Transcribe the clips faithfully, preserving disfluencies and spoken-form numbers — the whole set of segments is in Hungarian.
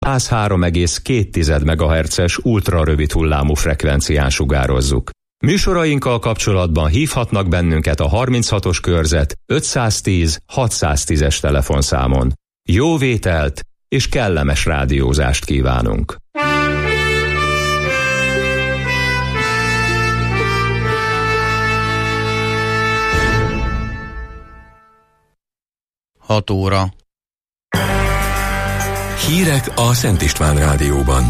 száz három egész két megahertzes ultrarövid hullámú frekvencián sugározzuk. Műsorainkkal kapcsolatban hívhatnak bennünket a harminchatos körzet ötszáztíz hatszáztízes telefonszámon. Jó vételt és kellemes rádiózást kívánunk! hat óra. Hírek a Szent István Rádióban.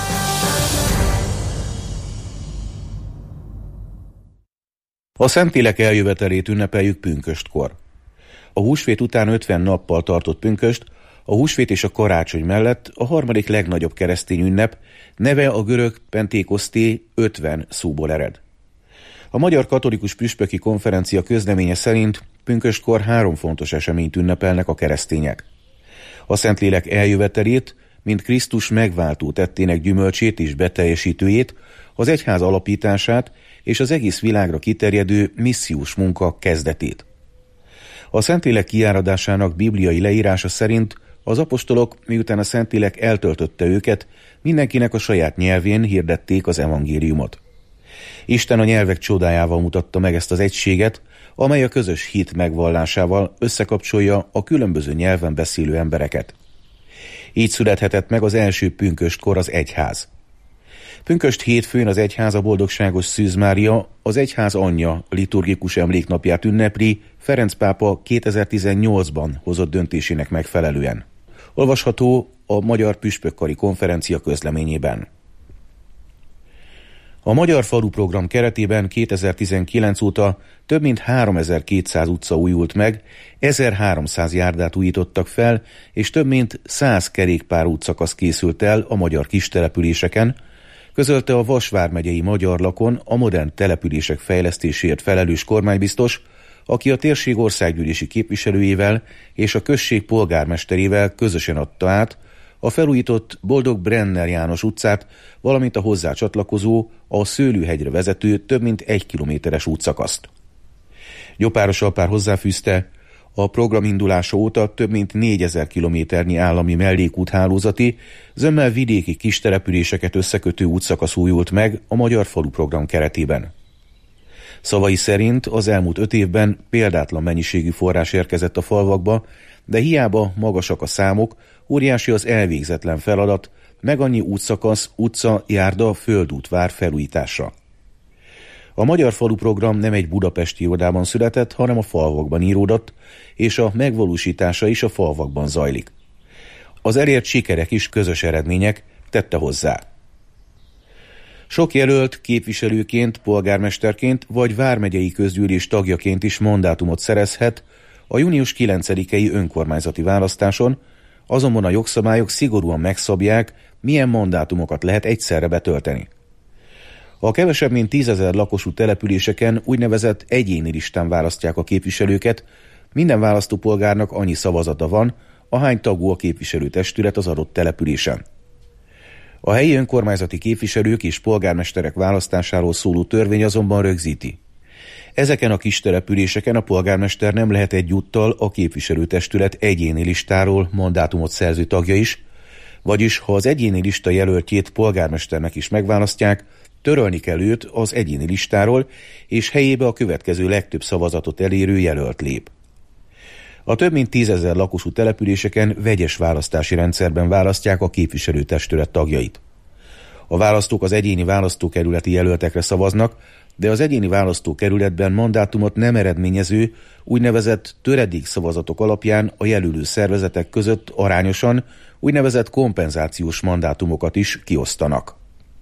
A Szentlélek eljövetelét ünnepeljük pünköstkor. A húsvét után ötven nappal tartott pünköst, a húsvét és a karácsony mellett a harmadik legnagyobb keresztény ünnep, neve a görög pentékoszté ötven szóból ered. A Magyar Katolikus Püspöki Konferencia közleménye szerint pünköstkor három fontos eseményt ünnepelnek a keresztények. A Szentlélek eljövetelét, mint Krisztus megváltó tettének gyümölcsét és beteljesítőjét, az egyház alapítását és az egész világra kiterjedő missziós munka kezdetét. A Szentlélek kiáradásának bibliai leírása szerint az apostolok, miután a Szentlélek eltöltötte őket, mindenkinek a saját nyelvén hirdették az evangéliumot. Isten a nyelvek csodájával mutatta meg ezt az egységet, amely a közös hit megvallásával összekapcsolja a különböző nyelven beszélő embereket. Így születhetett meg az első pünköstkor az egyház. Pünkösd hétfőn az egyház a boldogságos Szűz Mária, az egyház anyja liturgikus emléknapját ünnepli Ferenc pápa kétezer-tizennyolcban hozott döntésének megfelelően. Olvasható a Magyar Püspökkari Konferencia közleményében. A Magyar Falu Program keretében kétezer-tizenkilenc óta több mint háromezer-kétszáz utca újult meg, ezerháromszáz járdát újítottak fel, és több mint száz kerékpár útszakasz készült el a magyar kistelepüléseken, közölte a Vas vármegyei Magyar Lakon a modern települések fejlesztéséért felelős kormánybiztos, aki a térség országgyűlési képviselőjével és a község polgármesterével közösen adta át a felújított Boldog Brenner János utcát, valamint a hozzá csatlakozó, a Szőlőhegyre vezető több mint egy kilométeres útszakaszt. Gyopáros Alpár hozzáfűzte, a program indulása óta több mint négyezer kilométernyi állami mellékúthálózati, zömmel vidéki kistelepüléseket összekötő útszakasz újult meg a Magyar Falu Program keretében. Szavai szerint az elmúlt öt évben példátlan mennyiségű forrás érkezett a falvakba, de hiába magasak a számok, óriási az elvégzetlen feladat, meg annyi útszakasz, utca, járda, földút vár felújításra. A Magyar Falu Program nem egy budapesti irodában született, hanem a falvakban íródott, és a megvalósítása is a falvakban zajlik. Az elért sikerek is közös eredmények, tette hozzá. Sok jelölt képviselőként, polgármesterként vagy vármegyei közgyűlés tagjaként is mandátumot szerezhet a június kilencedikei önkormányzati választáson, azonban a jogszabályok szigorúan megszabják, milyen mandátumokat lehet egyszerre betölteni. A kevesebb mint tízezer lakosú településeken úgynevezett egyéni listán választják a képviselőket, minden választópolgárnak annyi szavazata van, ahány tagú a képviselőtestület az adott településen. A helyi önkormányzati képviselők és polgármesterek választásáról szóló törvény azonban rögzíti. Ezeken a kis településeken a polgármester nem lehet egyúttal a képviselőtestület egyéni listáról mandátumot szerző tagja is, vagyis ha az egyéni lista jelöltjét polgármesternek is megválasztják, törölni kell őt az egyéni listáról, és helyébe a következő legtöbb szavazatot elérő jelölt lép. A több mint tízezer lakosú településeken vegyes választási rendszerben választják a képviselőtestület tagjait. A választók az egyéni választókerületi jelöltekre szavaznak, de az egyéni választókerületben mandátumot nem eredményező, úgynevezett töredék szavazatok alapján a jelölő szervezetek között arányosan úgynevezett kompenzációs mandátumokat is kiosztanak.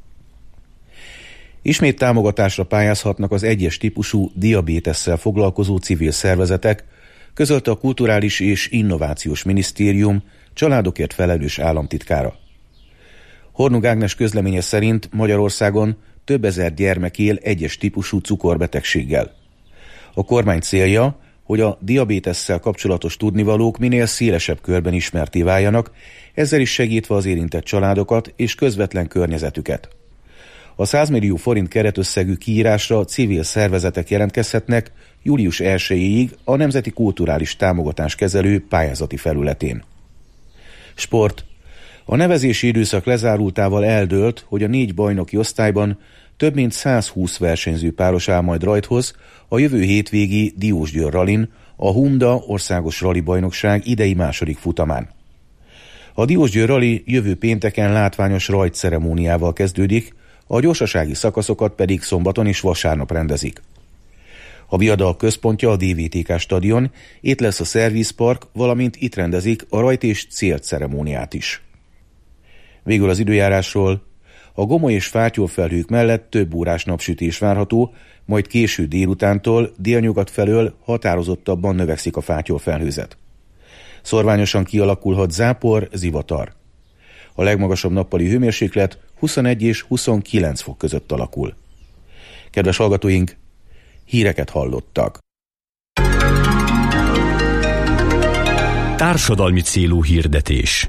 Ismét támogatásra pályázhatnak az egyes típusú diabétesszel foglalkozó civil szervezetek, közölte a Kulturális és Innovációs Minisztérium családokért felelős államtitkára. Hornung Ágnes közleménye szerint Magyarországon több ezer gyermek él egyes típusú cukorbetegséggel. A kormány célja, hogy a diabétesszel kapcsolatos tudnivalók minél szélesebb körben ismertté váljanak, ezzel is segítve az érintett családokat és közvetlen környezetüket. A száz millió forint keretösszegű kiírásra civil szervezetek jelentkezhetnek július elsejéig a Nemzeti Kulturális Támogatás kezelő pályázati felületén. Sport. A nevezési időszak lezárultával eldőlt, hogy a négy bajnoki osztályban több mint százhúsz versenyző páros áll majd rajthoz a jövő hétvégi Diósgyőr rallin, a Humda országos rali bajnokság idei második futamán. A Diósgyőr rali jövő pénteken látványos rajtceremóniával kezdődik, a gyorsasági szakaszokat pedig szombaton és vasárnap rendezik. A viadal központja a dé vé té ká stadion, itt lesz a szervizpark, valamint itt rendezik a rajt és célceremóniát is. Végül az időjárásról. A gomoly és fátyolfelhők mellett több órás napsütés várható, majd késő délutántól délnyugat felől határozottabban növekszik a fátyolfelhőzet. Szorványosan kialakulhat zápor, zivatar. A legmagasabb nappali hőmérséklet huszonegy és huszonkilenc fok között alakul. Kedves hallgatóink, híreket hallottak. Társadalmi célú hirdetés.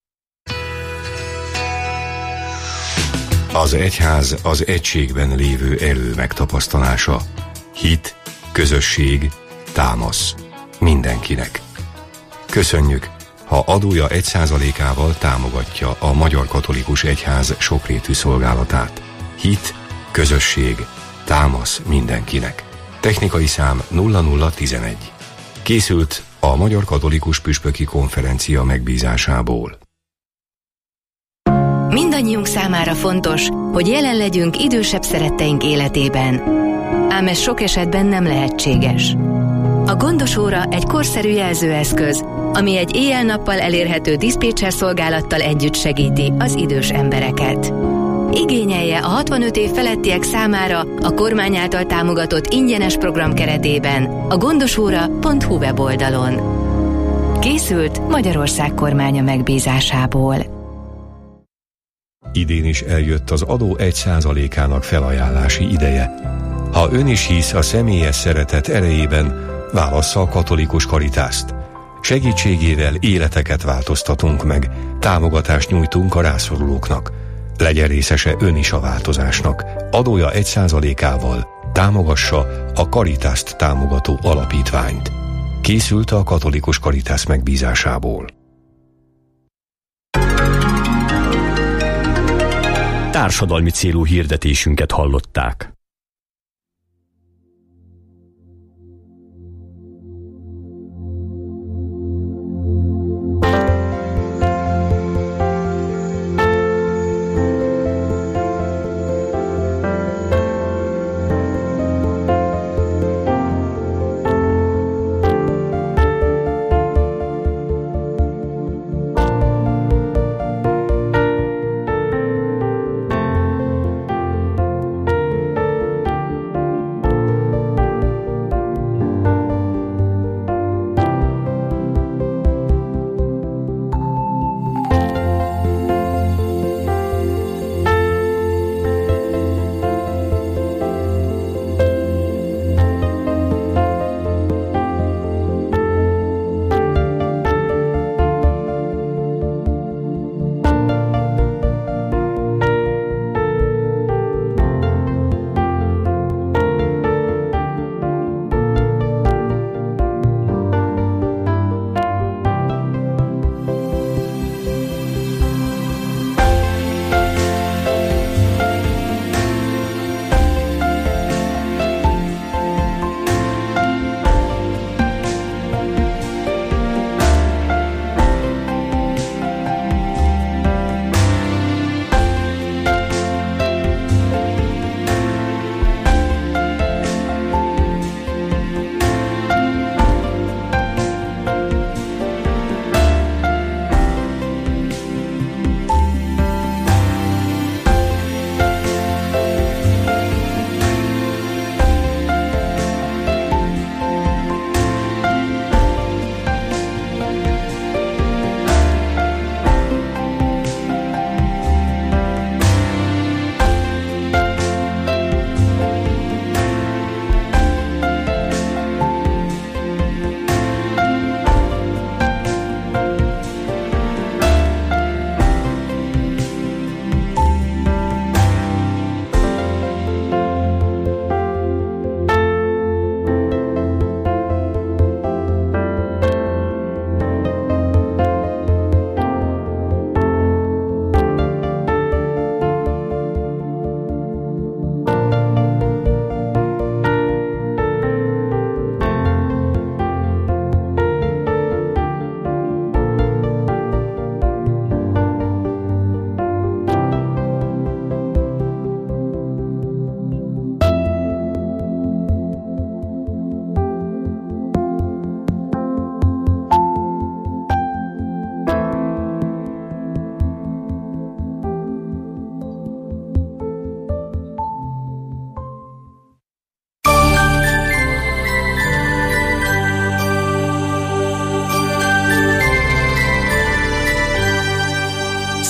Az egyház az egységben lévő erő megtapasztalása. Hit, közösség, támasz. Mindenkinek. Köszönjük, ha adója egy százalékával támogatja a Magyar Katolikus Egyház sokrétű szolgálatát. Hit, közösség, támasz mindenkinek. Technikai szám nulla nulla tizenegy. Készült a Magyar Katolikus Püspöki Konferencia megbízásából. Mindannyiunk számára fontos, hogy jelen legyünk idősebb szeretteink életében. Ám ez sok esetben nem lehetséges. A Gondos Óra egy korszerű jelzőeszköz, ami egy éjjel-nappal elérhető diszpécser szolgálattal együtt segíti az idős embereket. Igényelje a hatvanöt év felettiek számára a kormány által támogatott ingyenes program keretében a gondosóra pont hu weboldalon. Készült Magyarország kormánya megbízásából. Idén is eljött az adó egy százalékának felajánlási ideje. Ha ön is hisz a személyes szeretet erejében, válassza a katolikus Karitászt. Segítségével életeket változtatunk meg, támogatást nyújtunk a rászorulóknak. Legyen részese ön is a változásnak. Adója egy százalékával támogassa a Karitászt támogató alapítványt. Készült a katolikus Karitász megbízásából. Társadalmi célú hirdetésünket hallották.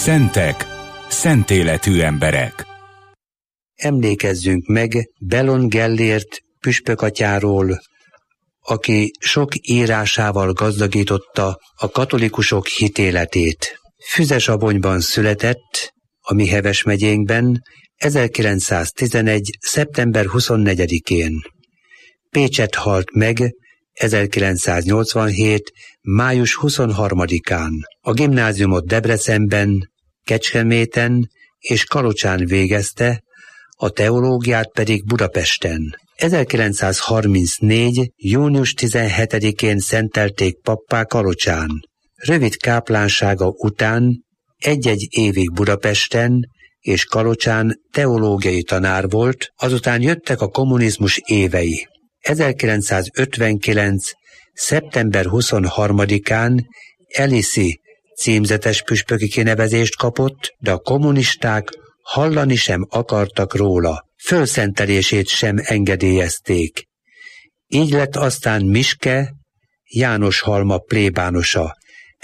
Szentek, szentéletű emberek. Emlékezzünk meg Bellon Gellért püspökatyáról, aki sok írásával gazdagította a katolikusok hitéletét. Füzesabonyban született, a mi Heves megyénkben, ezerkilencszáztizenegy. szeptember huszonnegyedikén. Pécsett halt meg ezerkilencszáznyolcvanhét. május huszonharmadikán. A gimnáziumot Debrecenben, Kecskeméten és Kalocsán végezte, a teológiát pedig Budapesten. ezerkilencszázharmincnégy. június tizenhetedikén szentelték pappá Kalocsán. Rövid káplánsága után egy-egy évig Budapesten és Kalocsán teológiai tanár volt, azután jöttek a kommunizmus évei. ezerkilencszázötvenkilenc. szeptember huszonharmadikán Eliszi címzetes püspöki kinevezést kapott, de a kommunisták hallani sem akartak róla, fölszentelését sem engedélyezték. Így lett aztán Miske Jánoshalma plébánosa.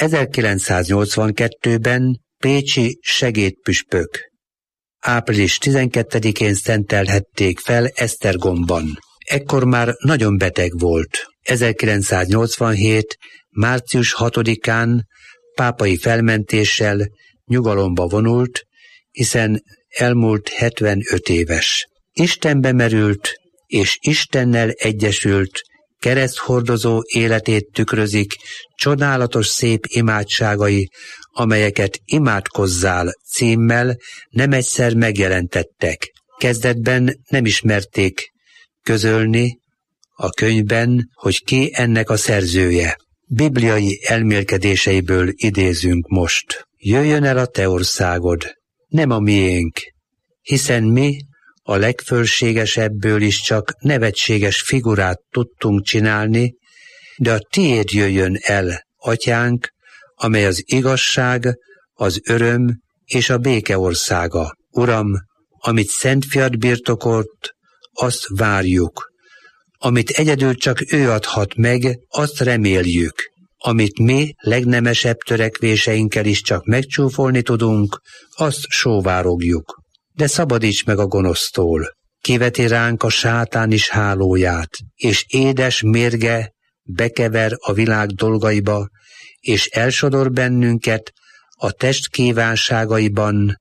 ezerkilencszáznyolcvankettőben pécsi segédpüspök. április tizenkettedikén szentelhették fel Esztergomban. Ekkor már nagyon beteg volt. ezerkilencszáznyolcvanhét. március hatodikán pápai felmentéssel nyugalomba vonult, hiszen elmúlt hetvenöt éves. Istenbe merült, és Istennel egyesült, kereszthordozó életét tükrözik csodálatos szép imádságai, amelyeket Imádkozzál címmel nem egyszer megjelentettek. Kezdetben nem ismerték közölni a könyvben, hogy ki ennek a szerzője. Bibliai elmélkedéseiből idézünk most. Jöjjön el a te országod, nem a miénk, hiszen mi a legfölségesebből is csak nevetséges figurát tudtunk csinálni, de a tiéd jöjjön el, atyánk, amely az igazság, az öröm és a béke országa. Uram, amit Szent Fiad birtokolt, azt várjuk. Amit egyedül csak ő adhat meg, azt reméljük. Amit mi legnemesebb törekvéseinkkel is csak megcsúfolni tudunk, azt sóvárogjuk. De szabadíts meg a gonosztól. Kiveti ránk a sátán is hálóját, és édes mérge bekever a világ dolgaiba, és elsodor bennünket a test kívánságaiban,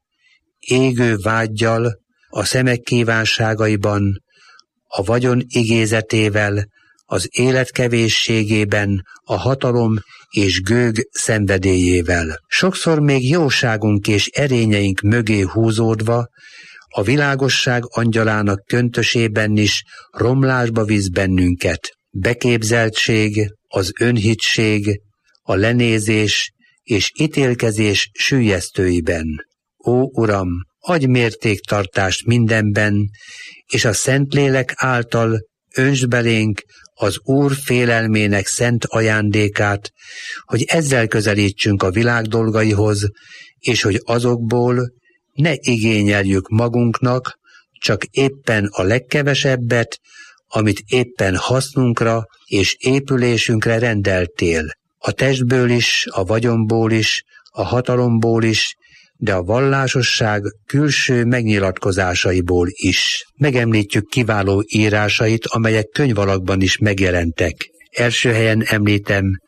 égő vággyal, a szemek kívánságaiban, a vagyon igézetével, az élet kevésségében, a hatalom és gőg szenvedélyével. Sokszor még jóságunk és erényeink mögé húzódva, a világosság angyalának köntösében is romlásba visz bennünket. Beképzeltség, az önhittség, a lenézés és ítélkezés süllyesztőiben. Ó, Uram, adj mértéktartást mindenben, és a Szentlélek által öntsd belénk az Úr félelmének szent ajándékát, hogy ezzel közelítsünk a világ dolgaihoz, és hogy azokból ne igényeljük magunknak, csak éppen a legkevesebbet, amit éppen hasznunkra és épülésünkre rendeltél. A testből is, a vagyonból is, a hatalomból is, de a vallásosság külső megnyilatkozásaiból is. Megemlítjük kiváló írásait, amelyek könyvalakban is megjelentek. Első helyen említem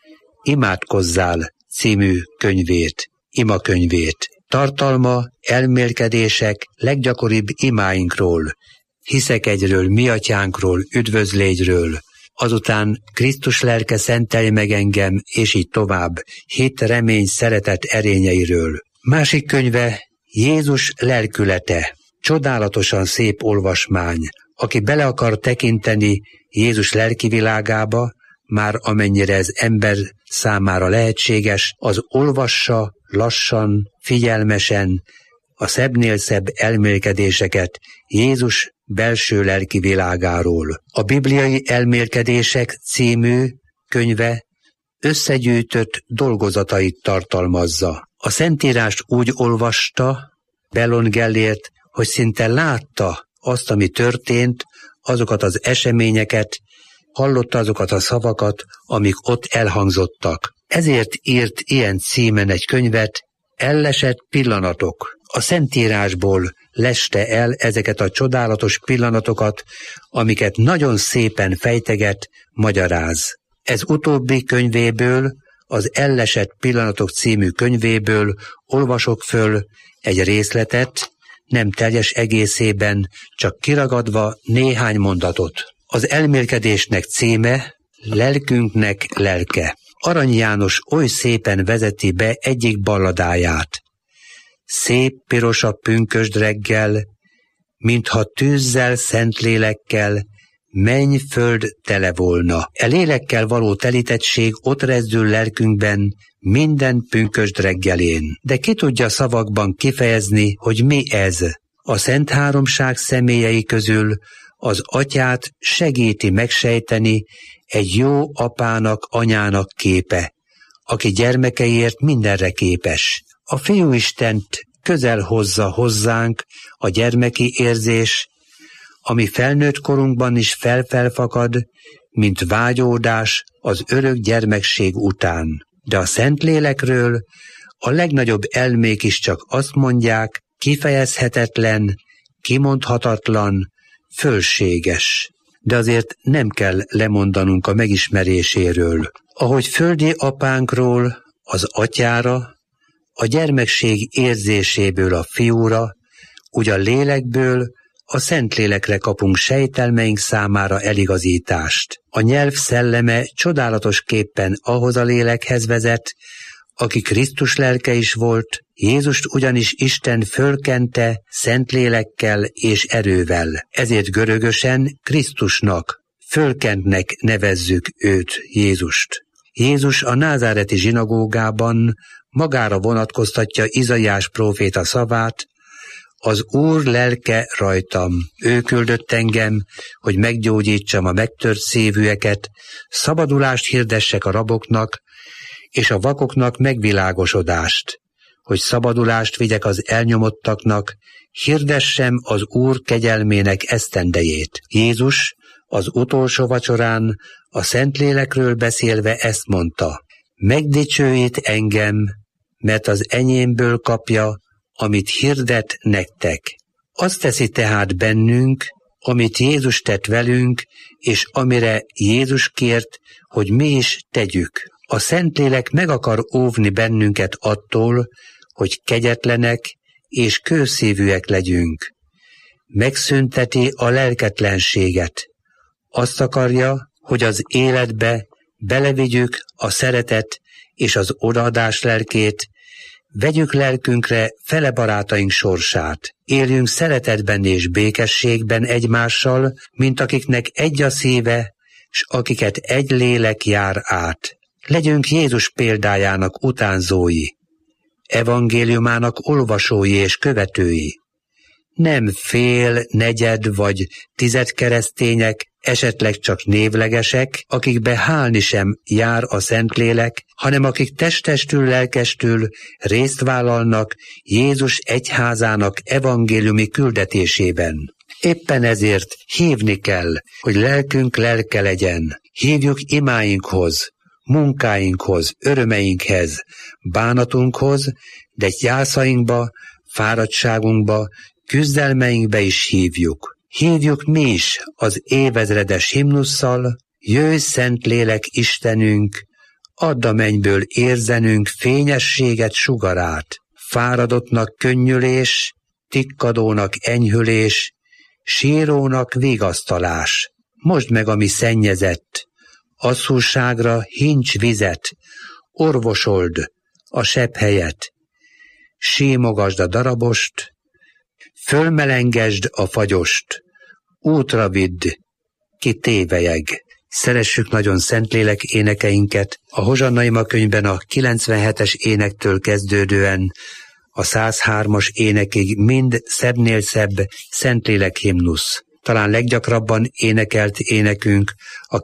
Imádkozzál című könyvét, imakönyvét. Tartalma elmélkedések leggyakoribb imáinkról, hiszek egyről, mi atyánkról, üdvözlégyről, azután Krisztus lelke szentelj meg engem, és így tovább, hit, remény, szeretet erényeiről. Másik könyve Jézus lelkülete, csodálatosan szép olvasmány. Aki bele akar tekinteni Jézus lelki világába, már amennyire ez ember számára lehetséges, az olvassa lassan, figyelmesen a szebbnél szebb elmélkedéseket Jézus belső lelki világáról. A Bibliai Elmélkedések című könyve összegyűjtött dolgozatait tartalmazza. A Szentírást úgy olvasta Bellon Gellért, hogy szinte látta azt, ami történt, azokat az eseményeket, hallotta azokat a szavakat, amik ott elhangzottak. Ezért írt ilyen címen egy könyvet, ellesett pillanatok. A Szentírásból leste el ezeket a csodálatos pillanatokat, amiket nagyon szépen fejteget, magyaráz. Ez utóbbi könyvéből, az Ellesett pillanatok című könyvéből olvasok föl egy részletet, nem teljes egészében, csak kiragadva néhány mondatot. Az elmélkedésnek címe Lelkünknek lelke. Arany János oly szépen vezeti be egyik balladáját. Szép piros a pünkösd reggel, mintha tűzzel, szentlélekkel, menny-föld tele volna. E lélekkel való telítettség ott rezdül lelkünkben minden pünkösd reggelén. De ki tudja szavakban kifejezni, hogy mi ez? A Szent Háromság személyei közül az Atyát segíti megsejteni egy jó apának, anyának képe, aki gyermekeiért mindenre képes. A Fiúistent közel hozza hozzánk a gyermeki érzés, ami felnőtt korunkban is felfelfakad, mint vágyódás az örök gyermekség után. De a Szentlélekről a legnagyobb elmék is csak azt mondják, kifejezhetetlen, kimondhatatlan, fölséges. De azért nem kell lemondanunk a megismeréséről. Ahogy földi apánkról az atyára, a gyermekség érzéséből a fiúra, úgy a lélekből a Szentlélekre kapunk sejtelmeink számára eligazítást. A nyelv szelleme csodálatosképpen ahhoz a lélekhez vezet, aki Krisztus lelke is volt, Jézust ugyanis Isten fölkente Szentlélekkel és erővel. Ezért görögösen Krisztusnak, fölkentnek nevezzük őt, Jézust. Jézus a názáreti zsinagógában magára vonatkoztatja Izaiás próféta szavát, az Úr lelke rajtam, ő küldött engem, hogy meggyógyítsam a megtört szívűeket, szabadulást hirdessek a raboknak, és a vakoknak megvilágosodást, hogy szabadulást vigyek az elnyomottaknak, hirdessem az Úr kegyelmének esztendejét. Jézus az utolsó vacsorán a Szentlélekről beszélve ezt mondta: megdicsőít engem, mert az enyémből kapja, amit hirdet nektek. Azt teszi tehát bennünk, amit Jézus tett velünk, és amire Jézus kért, hogy mi is tegyük. A Szentlélek meg akar óvni bennünket attól, hogy kegyetlenek és kőszívűek legyünk. Megszünteti a lelketlenséget. Azt akarja, hogy az életbe belevigyük a szeretet és az odaadás lelkét, vegyük lelkünkre fele barátaink sorsát. Éljünk szeretetben és békességben egymással, mint akiknek egy a szíve, s akiket egy lélek jár át. Legyünk Jézus példájának utánzói, evangéliumának olvasói és követői. Nem fél, negyed vagy tized keresztények, esetleg csak névlegesek, akikbe hálni sem jár a Szentlélek, hanem akik testestül, lelkestül részt vállalnak Jézus egyházának evangéliumi küldetésében. Éppen ezért hívni kell, hogy lelkünk lelke legyen. Hívjuk imáinkhoz, munkáinkhoz, örömeinkhez, bánatunkhoz, de gyászainkba, fáradtságunkba, küzdelmeinkbe is hívjuk. Hívjuk mi is az évezredes himnusszal: jöjj Szentlélek Istenünk, add a mennyből érzenünk fényességet sugarát, fáradottnak könnyülés, tikkadónak enyhülés, sírónak vigasztalás. Mosd meg a mi szennyezett, asszúságra hincs vizet, orvosold a sebb helyet, símogasd a darabost, fölmelengesd a fagyost, útra vidd, ki tévelyeg. Szeressük nagyon Szentlélek énekeinket, a Hozsanna imakönyvben a kilencvenhetes énektől kezdődően a száz hármas énekig mind szebbnél szebb Szentlélek himnusz. Talán leggyakrabban énekelt énekünk a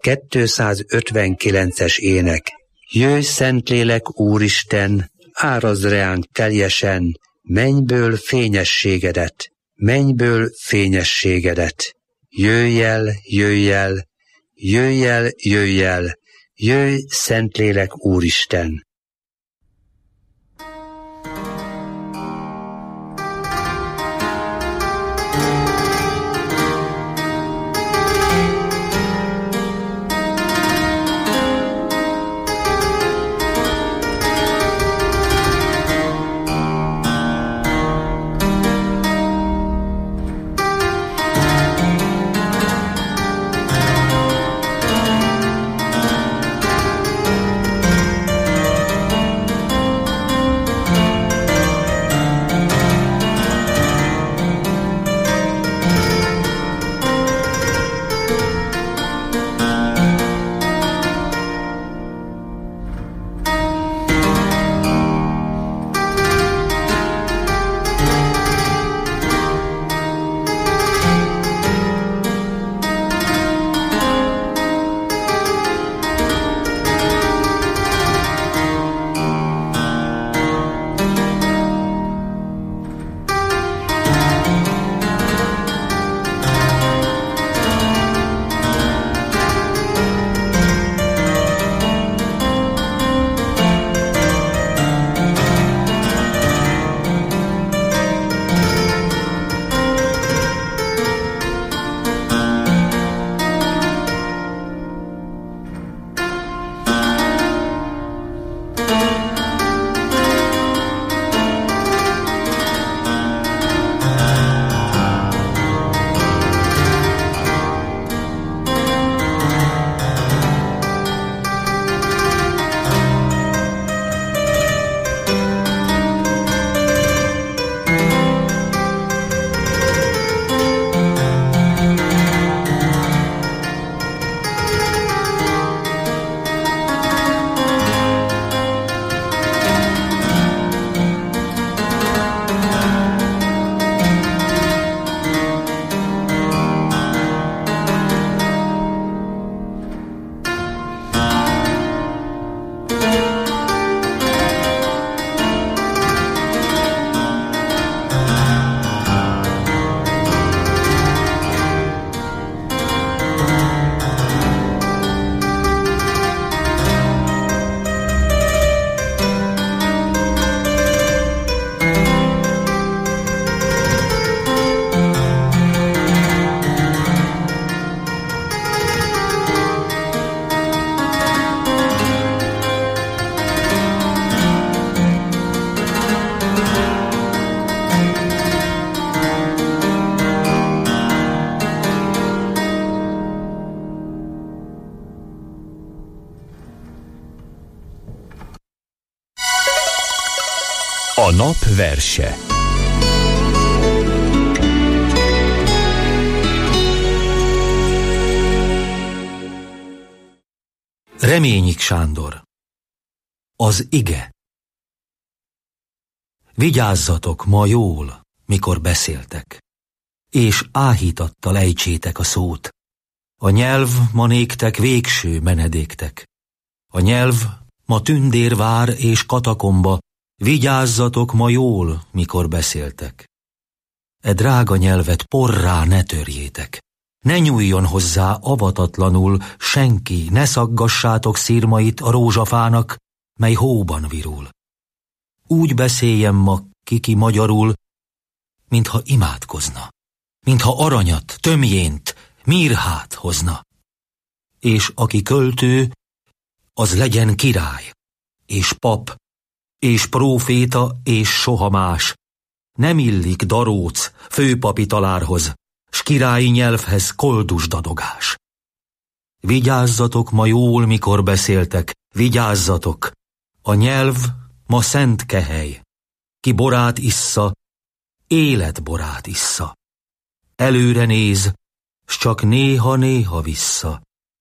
kétszázötvenkilences ének. Jöjj Szentlélek Úristen, árazd reánk teljesen, mennyből fényességedet, mennyből fényességedet. Jöjj el, jöjj el, jöjj el, jöjj el, jöjj Szentlélek Úristen. nap verse. Reményik Sándor. Az ige. Vigyázzatok ma jól, mikor beszéltek, és áhítattal ejtsétek a szót. A nyelv ma néktek végső menedéktek. A nyelv ma tündérvár és katakomba, vigyázzatok ma jól, mikor beszéltek. E drága nyelvet porrá ne törjétek. Ne nyúljon hozzá avatatlanul senki, ne szaggassátok szirmait a rózsafának, mely hóban virul. Úgy beszéljen ma kiki magyarul, mintha imádkozna, mintha aranyat, tömjént, mirhát hozna. És aki költő, az legyen király, és pap, és próféta, és soha más. Nem illik daróc főpapi talárhoz, s királyi nyelvhez koldus dadogás. Vigyázzatok ma jól, mikor beszéltek, vigyázzatok! A nyelv ma szent kehely, ki borát issza, életborát issza. Előre néz, s csak néha-néha vissza,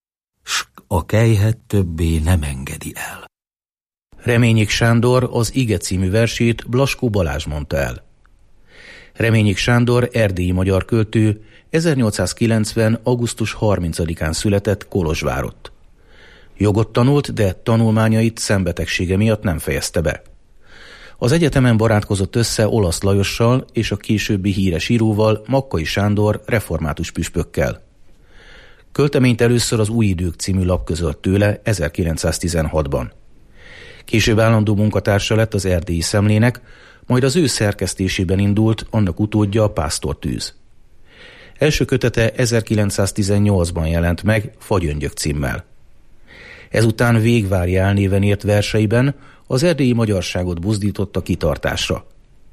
s a kelyhet többé nem engedi el. Reményik Sándor az Ige című versét Blaskó Balázs mondta el. Reményik Sándor erdélyi magyar költő, ezernyolcszázkilencven. augusztus harmincadikán született Kolozsvárott. Jogot tanult, de tanulmányait szembetegsége miatt nem fejezte be. Az egyetemen barátkozott össze Olasz Lajossal és a későbbi híres íróval, Makkai Sándor református püspökkel. Költeményt először az Új Idők című lap közölt tőle ezerkilencszáztizenhatban. Később állandó munkatársa lett az Erdélyi Szemlének, majd az ő szerkesztésében indult annak utódja a Pásztortűz. Első kötete ezerkilencszáztizennyolcban jelent meg Fagyöngyök címmel. Ezután Végvári álnéven írt verseiben az erdélyi magyarságot buzdította kitartásra.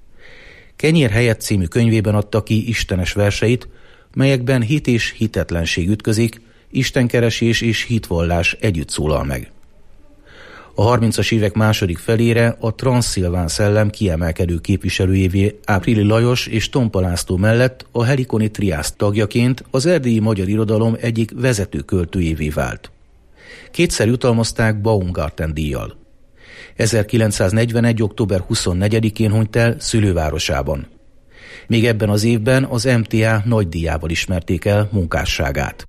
Kenyér helyett című könyvében adta ki istenes verseit, melyekben hit és hitetlenség ütközik, istenkeresés és hitvallás együtt szólal meg. A harmincas évek második felére a transzszilván szellem kiemelkedő képviselőjévé Áprili Lajos és Tompa László mellett a Helikoni Triász tagjaként az erdélyi magyar irodalom egyik vezető költőjévé vált. Kétszer jutalmazták Baumgarten-díjjal. ezerkilencszáznegyvenegy. október huszonnegyedikén hunyt el szülővárosában. Még ebben az évben az em té á nagydíjával ismerték el munkásságát.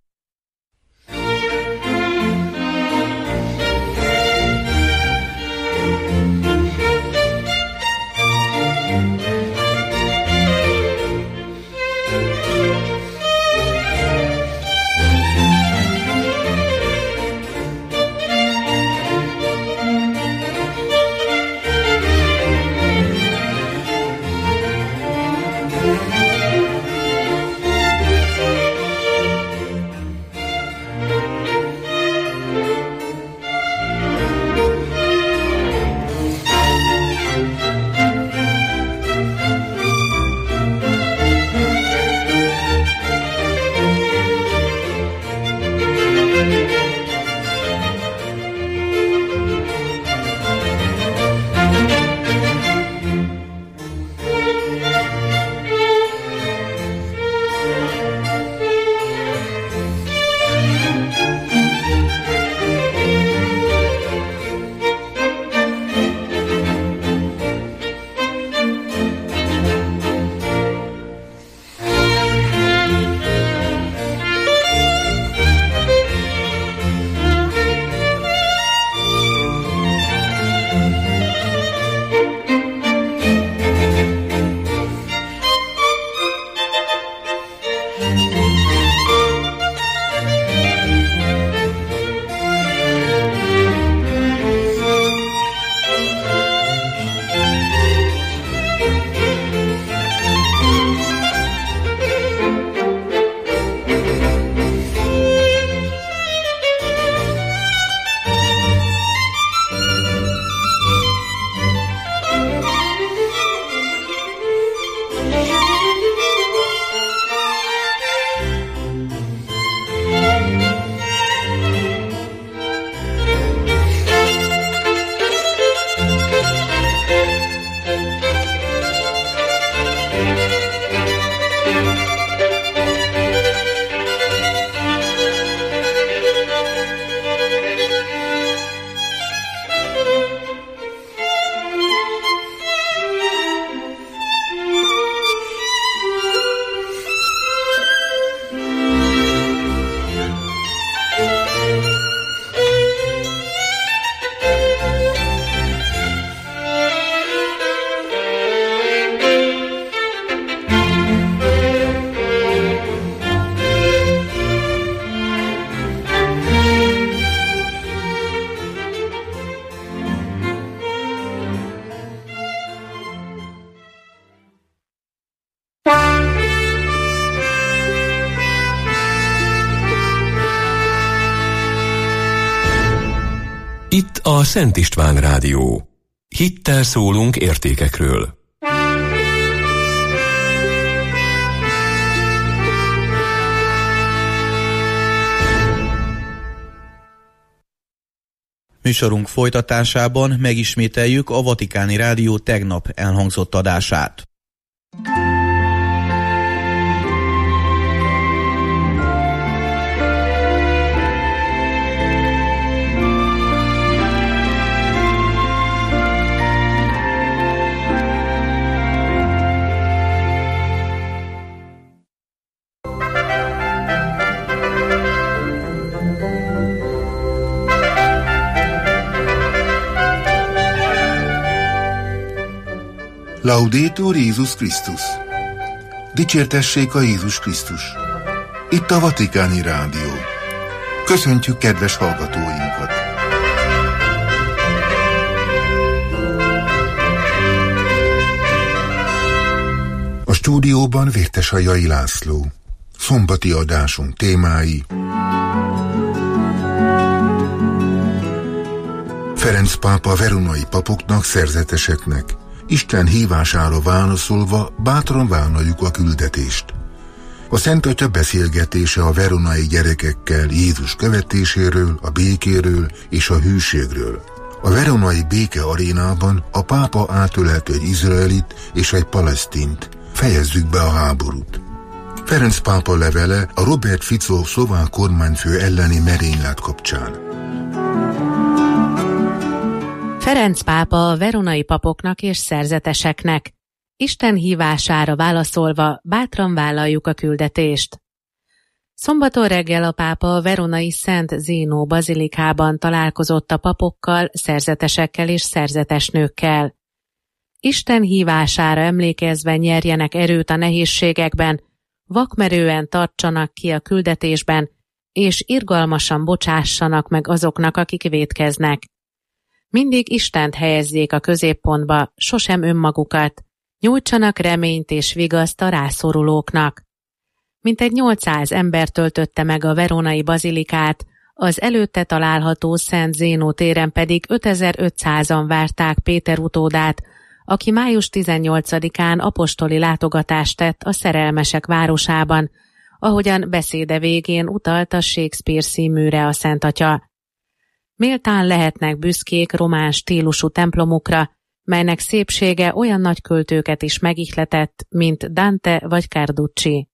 a Szent István Rádió. Hittel szólunk értékekről. Műsorunk folytatásában megismételjük a Vatikáni Rádió tegnap elhangzott adását. Laudetur Jézus Krisztus! Dicsértessék a Jézus Krisztus! Itt a Vatikáni Rádió. Köszöntjük kedves hallgatóinkat! A stúdióban Vértesajai László. Szombati adásunk témái: Ferenc pápa veronai papoknak, szerzeteseknek. Isten hívására válaszolva bátran vállaljuk a küldetést. A Szent Atya beszélgetése a veronai gyerekekkel Jézus követéséről, a békéről és a hűségről. A veronai béke arénában a pápa átölt egy izraelit és egy palesztint. Fejezzük be a háborút. Ferenc pápa levele a Robert Fico szlovák kormányfő elleni merénylet kapcsán. Ferenc pápa a veronai papoknak és szerzeteseknek. Isten hívására válaszolva bátran vállaljuk a küldetést. Szombaton reggel a pápa a veronai Szent Zénó bazilikában találkozott a papokkal, szerzetesekkel és szerzetesnőkkel. Isten hívására emlékezve nyerjenek erőt a nehézségekben, vakmerően tartsanak ki a küldetésben, és irgalmasan bocsássanak meg azoknak, akik vétkeznek. Mindig Istent helyezzék a középpontba, sosem önmagukat, nyújtsanak reményt és vigaszt a rászorulóknak. Mintegy nyolcszáz ember töltötte meg a veronai bazilikát, az előtte található Szent Zénó téren pedig ötezer-ötszázan várták Péter utódát, aki május tizennyolcadikán apostoli látogatást tett a szerelmesek városában, ahogyan beszéde végén utalt a Shakespeare színműre a Szent Atya. Méltán lehetnek büszkék román stílusú templomukra, melynek szépsége olyan nagy költőket is megihletett, mint Dante vagy Carducci.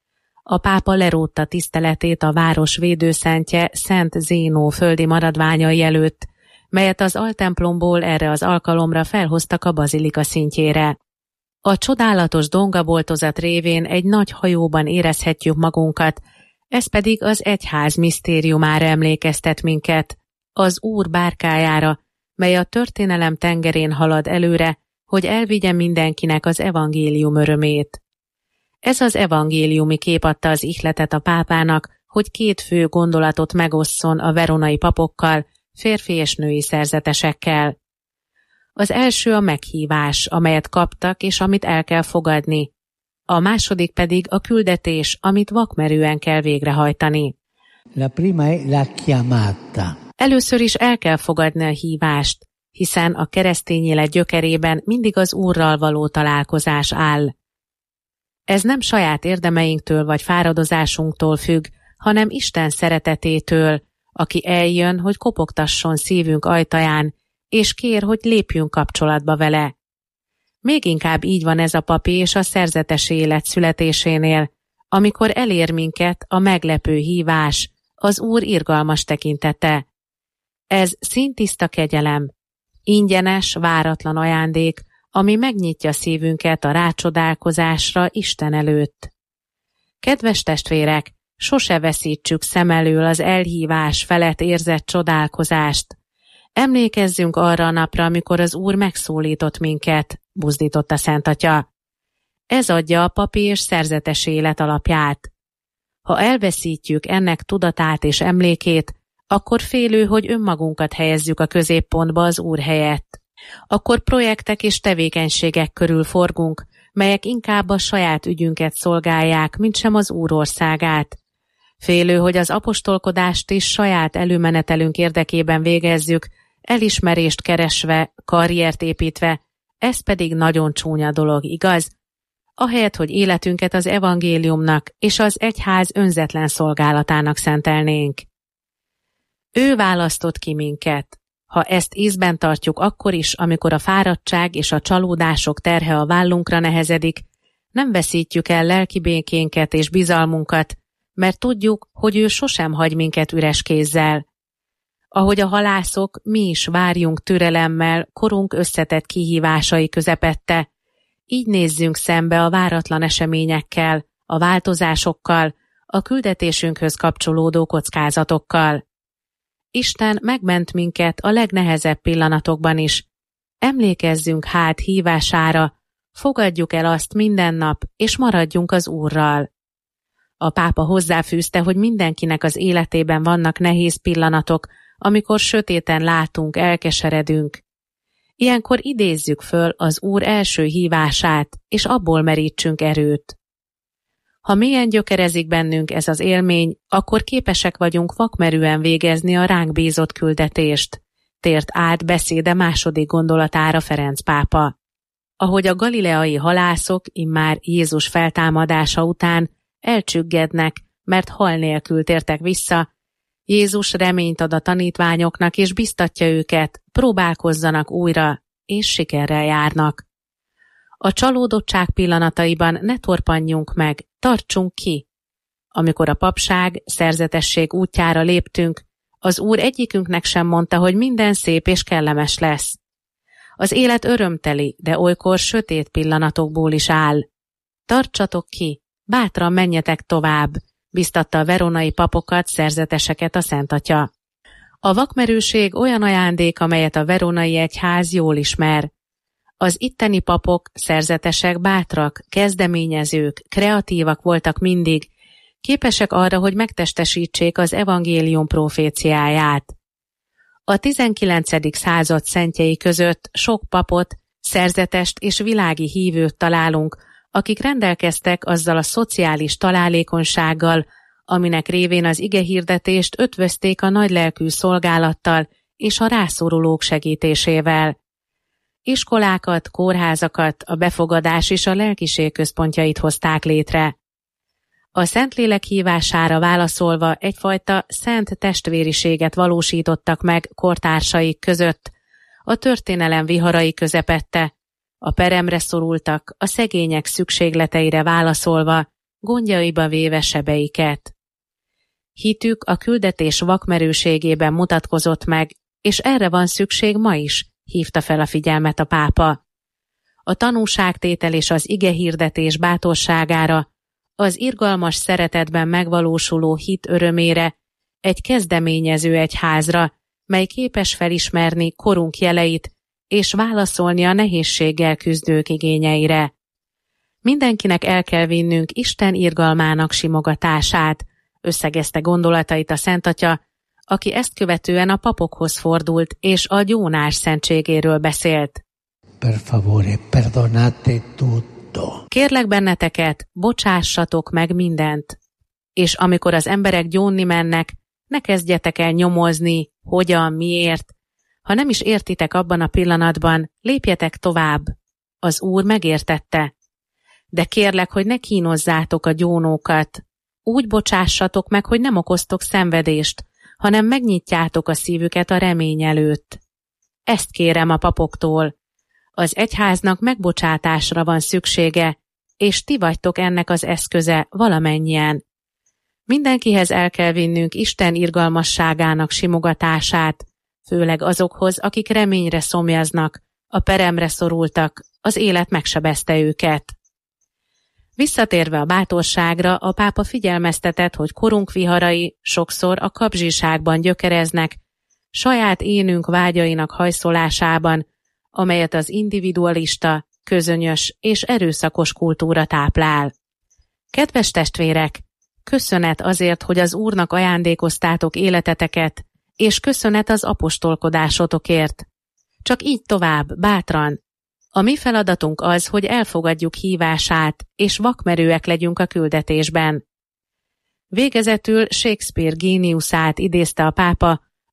A pápa lerótta tiszteletét a város védőszentje Szent Zénó földi maradványai előtt, melyet az altemplomból erre az alkalomra felhoztak a bazilika szintjére. A csodálatos dongaboltozat révén egy nagy hajóban érezhetjük magunkat, ez pedig az egyház misztériumára emlékeztet minket, az Úr bárkájára, mely a történelem tengerén halad előre, hogy elvigye mindenkinek az evangélium örömét. Ez az evangéliumi kép adta az ihletet a pápának, hogy két fő gondolatot megosszon a veronai papokkal, férfi és női szerzetesekkel. Az első a meghívás, amelyet kaptak és amit el kell fogadni. A második pedig a küldetés, amit vakmerően kell végrehajtani. La prima è la chiamata. Először is el kell fogadni a hívást, hiszen a keresztény élet gyökerében mindig az Úrral való találkozás áll. Ez nem saját érdemeinktől vagy fáradozásunktól függ, hanem Isten szeretetétől, aki eljön, hogy kopogtasson szívünk ajtaján, és kér, hogy lépjünk kapcsolatba vele. Még inkább így van ez a papi és a szerzetes élet születésénél, amikor elér minket a meglepő hívás, az Úr irgalmas tekintete. Ez színtiszta kegyelem, ingyenes, váratlan ajándék, ami megnyitja szívünket a rácsodálkozásra Isten előtt. Kedves testvérek, sose veszítsük szem elől az elhívás felett érzett csodálkozást. Emlékezzünk arra a napra, amikor az Úr megszólított minket, buzdított a Szent Atya. Ez adja a papi és szerzetes élet alapját. Ha elveszítjük ennek tudatát és emlékét, akkor félő, hogy önmagunkat helyezzük a középpontba az Úr helyett. Akkor projektek és tevékenységek körül forgunk, melyek inkább a saját ügyünket szolgálják, mint sem az Úr országát. Félő, hogy az apostolkodást is saját előmenetelünk érdekében végezzük, elismerést keresve, karriert építve, ez pedig nagyon csúnya dolog, igaz? Ahelyett, hogy életünket az evangéliumnak és az egyház önzetlen szolgálatának szentelnénk. Ő választott ki minket. Ha ezt ízben tartjuk akkor is, amikor a fáradtság és a csalódások terhe a vállunkra nehezedik, nem veszítjük el lelki békénket és bizalmunkat, mert tudjuk, hogy ő sosem hagy minket üres kézzel. Ahogy a halászok, mi is várjunk türelemmel korunk összetett kihívásai közepette, így nézzünk szembe a váratlan eseményekkel, a változásokkal, a küldetésünkhöz kapcsolódó kockázatokkal. Isten megment minket a legnehezebb pillanatokban is. Emlékezzünk hát hívására, fogadjuk el azt minden nap, és maradjunk az Úrral. A pápa hozzáfűzte, hogy mindenkinek az életében vannak nehéz pillanatok, amikor sötéten látunk, elkeseredünk. Ilyenkor idézzük föl az Úr első hívását, és abból merítsünk erőt. Ha mélyen gyökerezik bennünk ez az élmény, akkor képesek vagyunk vakmerően végezni a ránk bízott küldetést, tért át beszéde második gondolatára Ferenc pápa. Ahogy a galileai halászok immár Jézus feltámadása után elcsüggednek, mert hal nélkül tértek vissza, Jézus reményt ad a tanítványoknak, és biztatja őket, próbálkozzanak újra, és sikerrel járnak. A csalódottság pillanataiban ne torpanjunk meg, tartsunk ki. Amikor a papság, szerzetesség útjára léptünk, az Úr egyikünknek sem mondta, hogy minden szép és kellemes lesz. Az élet örömteli, de olykor sötét pillanatokból is áll. Tartsatok ki, bátran menjetek tovább, biztatta a veronai papokat, szerzeteseket a Szent Atya. A vakmerőség olyan ajándék, amelyet a veronai egyház jól ismer. Az itteni papok, szerzetesek bátrak, kezdeményezők, kreatívak voltak mindig, képesek arra, hogy megtestesítsék az evangélium proféciáját. A tizenkilencedik század szentjei között sok papot, szerzetest és világi hívőt találunk, akik rendelkeztek azzal a szociális találékonysággal, aminek révén az igehirdetést ötvözték a nagylelkű szolgálattal és a rászorulók segítésével. Iskolákat, kórházakat, a befogadás és a lelkiség központjait hozták létre. A Szentlélek hívására válaszolva egyfajta szent testvériséget valósítottak meg kortársaik között, a történelem viharai közepette, a peremre szorultak, a szegények szükségleteire válaszolva, gondjaiba véve sebeiket. Hitük a küldetés vakmerőségében mutatkozott meg, és erre van szükség ma is, hívta fel a figyelmet a pápa. A tanúságtétel és az igehirdetés bátorságára, az irgalmas szeretetben megvalósuló hit örömére, egy kezdeményező egyházra, mely képes felismerni korunk jeleit, és válaszolni a nehézséggel küzdők igényeire. Mindenkinek el kell vinnünk Isten irgalmának simogatását, összegezte gondolatait a Szent Atya, aki ezt követően a papokhoz fordult, és a gyónás szentségéről beszélt. Per favore, perdonate tutto. Kérlek benneteket, bocsássatok meg mindent. És amikor az emberek gyónni mennek, ne kezdjetek el nyomozni, hogyan, miért. Ha nem is értitek abban a pillanatban, lépjetek tovább. Az Úr megértette. De kérlek, hogy ne kínozzátok a gyónókat. Úgy bocsássatok meg, hogy nem okoztok szenvedést, hanem megnyitjátok a szívüket a remény előtt. Ezt kérem a papoktól. Az egyháznak megbocsátásra van szüksége, és ti vagytok ennek az eszköze valamennyien. Mindenkihez el kell vinnünk Isten irgalmasságának simogatását, főleg azokhoz, akik reményre szomjaznak, a peremre szorultak, az élet megsebezte őket. Visszatérve a bátorságra, a pápa figyelmeztetett, hogy korunk viharai sokszor a kapzsiságban gyökereznek, saját énünk vágyainak hajszolásában, amelyet az individualista, közönyös és erőszakos kultúra táplál. Kedves testvérek, köszönet azért, hogy az Úrnak ajándékoztátok életeteket, és köszönet az apostolkodásotokért. Csak így tovább, bátran. A mi feladatunk az, hogy elfogadjuk hívását, és vakmerőek legyünk a küldetésben. Végezetül Shakespeare géniuszát idézte a pápa,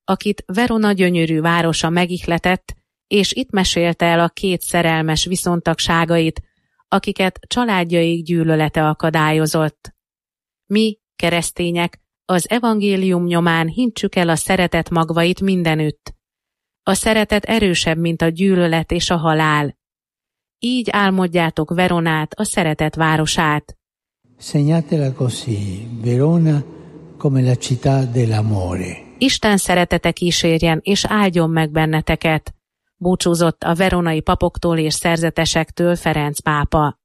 akit Verona gyönyörű városa megihletett, és itt mesélte el a két szerelmes viszontagságait, akiket családjaik gyűlölete akadályozott. Mi, keresztények, az evangélium nyomán hintsük el a szeretet magvait mindenütt. A szeretet erősebb, mint a gyűlölet és a halál. Így álmodjátok Veronát, a szeretet városát. Segnatela così, Verona come la città dell'amore. Isten szeretete kísérjen és áldjon meg benneteket. Búcsúzott a veronai papoktól és szerzetesektől Ferenc pápa.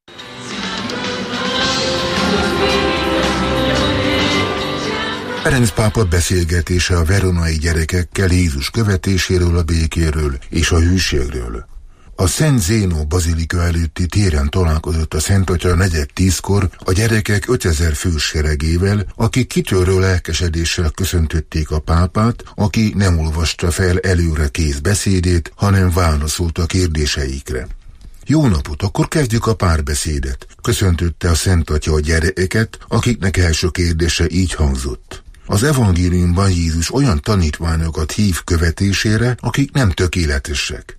Ferenc pápa beszélgetése a veronai gyerekekkel Jézus követéséről, a békéről és a hűségről. A Szent Zénó bazilika előtti téren találkozott a Szent Atya negyed tízkor a gyerekek ötezer fős seregével, akik kitörő lelkesedéssel köszöntötték a pápát, aki nem olvasta fel előre kész beszédét, hanem válaszolt a kérdéseikre. Jó napot, akkor kezdjük a párbeszédet, köszöntötte a Szent Atya a gyerekeket, akiknek első kérdése így hangzott. Az evangéliumban Jézus olyan tanítványokat hív követésére, akik nem tökéletesek.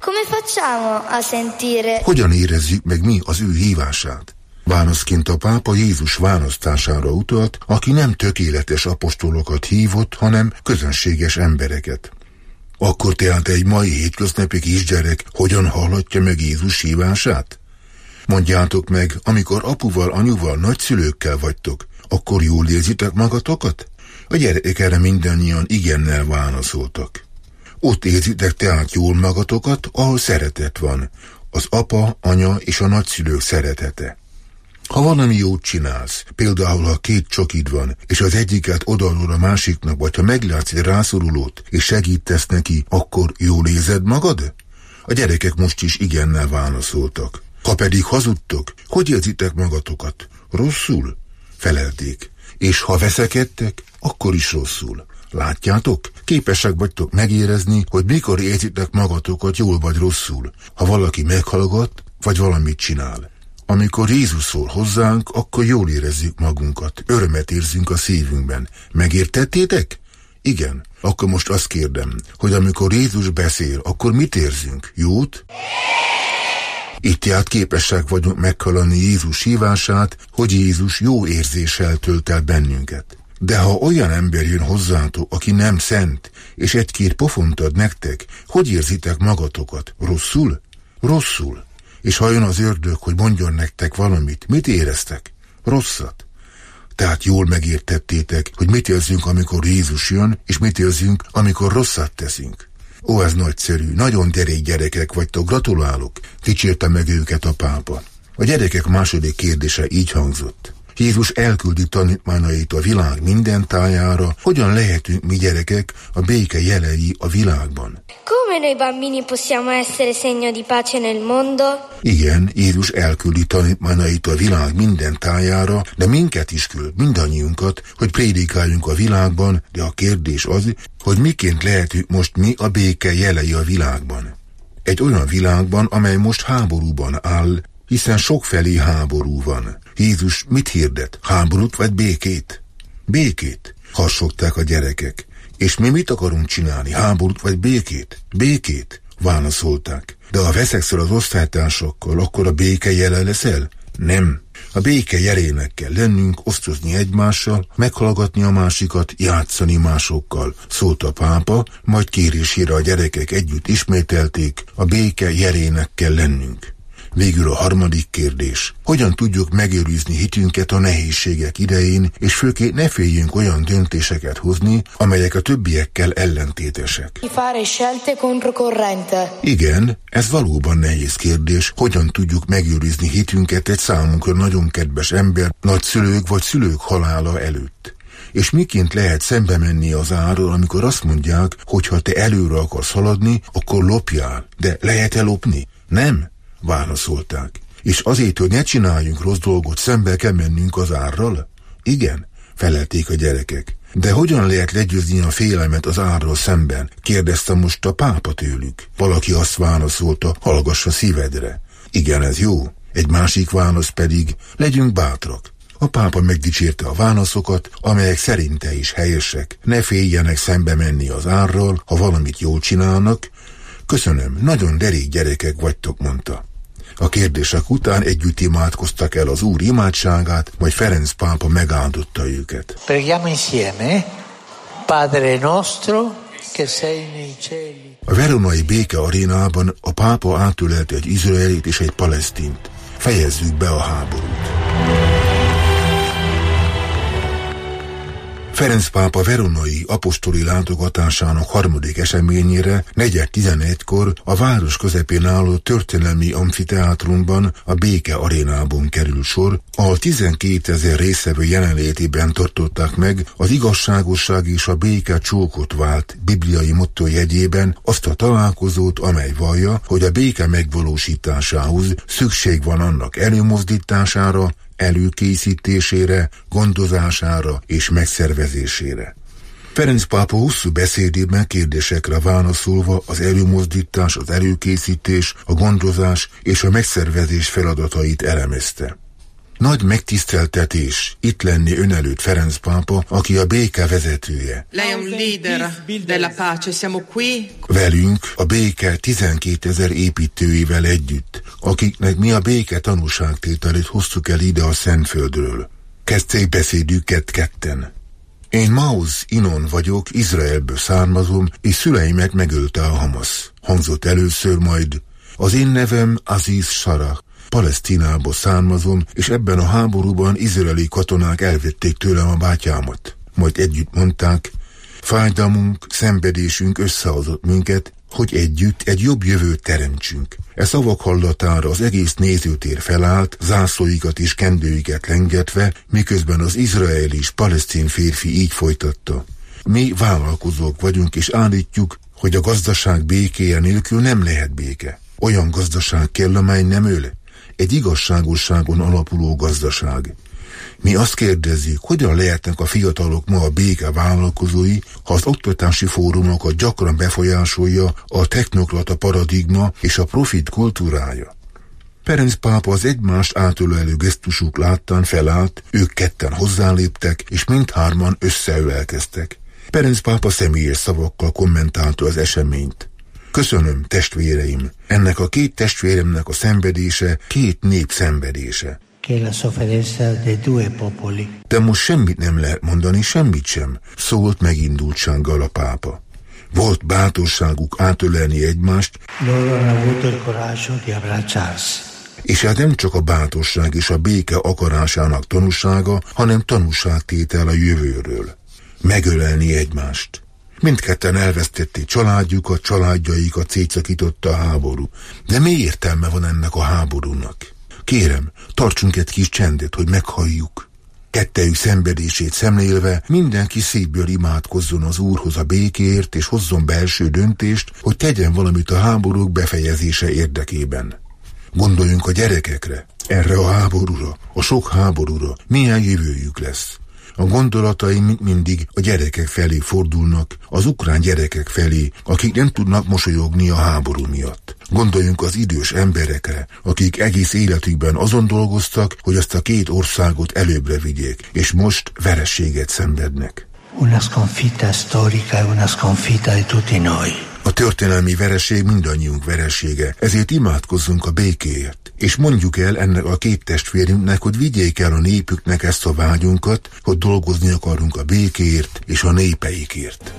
Hogyan érezzük meg mi az ő hívását? Válaszként a pápa Jézus választására utalt, aki nem tökéletes apostolokat hívott, hanem közönséges embereket. Akkor tehát egy mai hétköznapi kisgyerek hogyan hallhatja meg Jézus hívását? Mondjátok meg, amikor apuval, anyuval, nagyszülőkkel vagytok, akkor jól érzitek magatokat? A gyerekek erre mindannyian igennel válaszoltak. Ott érzitek tehát jól magatokat, ahol szeretet van, az apa, anya és a nagyszülők szeretete. Ha valami jót csinálsz, például ha két csokid van, és az egyiket odaadod a másiknak, vagy ha meglátsz egy rászorulót, és segítesz neki, akkor jól érzed magad? A gyerekek most is igennel válaszoltak. Ha pedig hazudtok, hogy érzitek magatokat? Rosszul? Felelték. És ha veszekedtek, akkor is rosszul. Látjátok? Képesek vagytok megérezni, hogy mikor érzitek magatokat jól vagy rosszul, ha valaki meghallgat, vagy valamit csinál. Amikor Jézus szól hozzánk, akkor jól érezzük magunkat, örömet érzünk a szívünkben. Megértettétek? Igen. Akkor most azt kérdem, hogy amikor Jézus beszél, akkor mit érzünk? Jót? Itt tehát képesek vagyunk meghallani Jézus hívását, hogy Jézus jó érzéssel tölt el bennünket. De ha olyan ember jön hozzátok, aki nem szent, és egy-két pofont ad nektek, hogy érzitek magatokat? Rosszul? Rosszul. És ha jön az ördög, hogy mondjon nektek valamit, mit éreztek? Rosszat. Tehát jól megértettétek, hogy mit érzünk, amikor Jézus jön, és mit érzünk, amikor rosszat teszünk. Ó, ez nagyszerű, nagyon derék gyerekek vagytok, gratulálok, dicsérte meg őket a pápa. A gyerekek második kérdése így hangzott. Jézus elküldi tanítványait a világ minden tájára, hogyan lehetünk mi gyerekek a béke jelei a világban? Come noi bambini possiamo essere segno di pace nel mondo? Igen, Jézus elküldi tanítványait a világ minden tájára, de minket is küld, mindannyiunkat, hogy prédikáljunk a világban, de a kérdés az, hogy miként lehetünk most mi a béke jelei a világban. Egy olyan világban, amely most háborúban áll, hiszen sokfelé háború van. Jézus mit hirdet? Háborút vagy békét? Békét, harsogták a gyerekek. És mi mit akarunk csinálni? Háborút vagy békét? Békét, válaszolták. De ha veszekszel az osztálytársakkal, akkor a béke jele leszel? Nem. A béke jelének kell lennünk, osztozni egymással, meghallgatni a másikat, játszani másokkal, szólt a pápa, majd kérésére a gyerekek együtt ismételték, a béke jelének kell lennünk. Végül a harmadik kérdés. Hogyan tudjuk megőrizni hitünket a nehézségek idején, és főként ne féljünk olyan döntéseket hozni, amelyek a többiekkel ellentétesek? Igen, ez valóban nehéz kérdés. Hogyan tudjuk megőrizni hitünket egy számunkra nagyon kedves ember, nagyszülők vagy szülők halála előtt? És miként lehet szembe menni az árral, amikor azt mondják, hogy ha te előre akarsz haladni, akkor lopjál. De lehet-e lopni? Nem. Válaszolták. És azért, hogy ne csináljunk rossz dolgot, szembe kell mennünk az árral? Igen, felelték a gyerekek. De hogyan lehet legyőzni a félelmet az árral szemben? Kérdezte most a pápa tőlük. Valaki azt válaszolta, hallgass a szívedre. Igen, ez jó. Egy másik válasz pedig, legyünk bátrak. A pápa megdicsérte a válaszokat, amelyek szerinte is helyesek. Ne féljenek szembe menni az árral, ha valamit jól csinálnak. Köszönöm, nagyon derék gyerekek vagytok, mondta. A kérdések után együtt imádkoztak el az Úr imádságát, majd Ferenc pápa megáldotta őket. Preghiamo insieme. Padre nostro, che sei nei cieli. A veronai béke arénában a pápa átölelte egy izraelit és egy palesztint. Fejezzük be a háborút. Ferenc pápa veronai apostoli látogatásának harmadik eseményére negyven tizenegykor a város közepén álló történelmi amfiteátrumban, a Béke arénában kerül sor, ahol tizenkétezer résztvevő jelenlétében tartották meg az igazságosság és a béke csókot vált bibliai motto jegyében azt a találkozót, amely vallja, hogy a béke megvalósításához szükség van annak előmozdítására, előkészítésére, gondozására és megszervezésére. Ferenc pápa hosszú beszédében kérdésekre válaszolva az előmozdítás, az előkészítés, a gondozás és a megszervezés feladatait elemezte. Nagy megtiszteltetés itt lenni ön előtt Ferenc pápa, aki a béke vezetője. Velünk, a béke tizenkétezer építőivel együtt, akiknek mi a béke tanúságtételét hoztuk el ide a Szentföldről. Kezdték beszédüket ketten. Én Maoz Inon vagyok, Izraelből származom, és szüleimet megölte a Hamasz. Hangzott először, majd az én nevem Aziz Sarah. Palesztinából származom, és ebben a háborúban izraeli katonák elvették tőlem a bátyámat. Majd együtt mondták, fájdalmunk, szenvedésünk összehozott minket, hogy együtt egy jobb jövőt teremtsünk. E szavak hallatára az egész nézőtér felállt, zászlóikat és kendőiket lengetve, miközben az izraeli és palesztin férfi így folytatta. Mi vállalkozók vagyunk, és állítjuk, hogy a gazdaság békéje nélkül nem lehet béke. Olyan gazdaság kell, amely nem öl. Egy igazságosságon alapuló gazdaság. Mi azt kérdezzük, hogyan lehetnek a fiatalok ma a béke vállalkozói, ha az oktatási fórumokat gyakran befolyásolja a technokrata paradigma és a profit kultúrája. Ferenc pápa az egymást átölelő gesztusuk láttán felállt, ők ketten hozzáléptek, és mindhárman összeölelkeztek. Ferenc pápa személyes szavakkal kommentálta az eseményt. Köszönöm, testvéreim, ennek a két testvéremnek a szenvedése két nép szenvedése. De most semmit nem lehet mondani, semmit sem, szólt megindultsággal a pápa. Volt bátorságuk átölelni egymást, és ez nem csak a bátorság és a béke akarásának tanúsága, hanem tanúságtétel a jövőről. Megölelni egymást. Mindketten elvesztették családjukat, családjaikat szétszakította a háború. De mi értelme van ennek a háborúnak? Kérem, tartsunk egy kis csendet, hogy meghalljuk. Kettejük szenvedését szemlélve mindenki szívből imádkozzon az Úrhoz a békéért, és hozzon belső döntést, hogy tegyen valamit a háborúk befejezése érdekében. Gondoljunk a gyerekekre, erre a háborúra, a sok háborúra, milyen jövőjük lesz. A gondolataim mint mindig a gyerekek felé fordulnak, az ukrán gyerekek felé, akik nem tudnak mosolyogni a háború miatt. Gondoljunk az idős emberekre, akik egész életükben azon dolgoztak, hogy ezt a két országot előbbre vigyék, és most vereséget szenvednek. Una sconfitta storica e una sconfitta di tutti noi. A történelmi vereség mindannyiunk veresége, ezért imádkozzunk a békéért, és mondjuk el ennek a két testvérünknek, hogy vigyék el a népüknek ezt a vágyunkat, hogy dolgozni akarunk a békéért és a népeikért.